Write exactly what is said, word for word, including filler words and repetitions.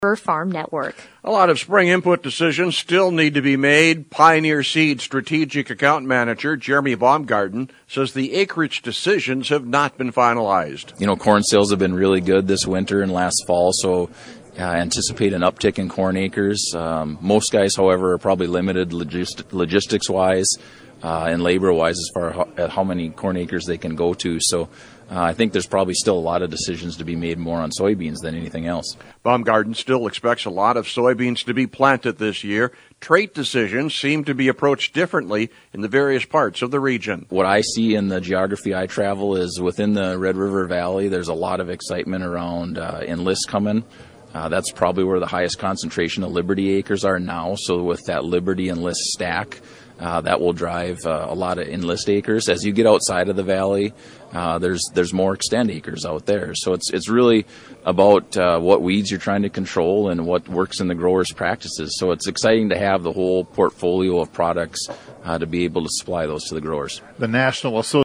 Farm Network. A lot of spring input decisions still need to be made. Pioneer Seed Strategic Account Manager Jeremy Baumgarten says the acreage decisions have not been finalized. You know, corn sales have been really good this winter and last fall, so uh, anticipate an uptick in corn acres. Um, most guys, however, are probably limited logist- logistics-wise uh, and labor-wise as far as how, how many corn acres they can go to. So Uh, I think there's probably still a lot of decisions to be made more on soybeans than anything else. Baumgarten still expects a lot of soybeans to be planted this year. Trait decisions seem to be approached differently in the various parts of the region. What I see in the geography I travel is within the Red River Valley, there's a lot of excitement around uh, enlist coming. Uh, that's probably where the highest concentration of Liberty acres are now. So with that Liberty enlist stack, Uh, that will drive uh, a lot of enlist acres. As you get outside of the valley, uh, there's there's more extend acres out there. So it's it's really about uh, what weeds you're trying to control and what works in the growers' practices. So it's exciting to have the whole portfolio of products uh, to be able to supply those to the growers. The National Association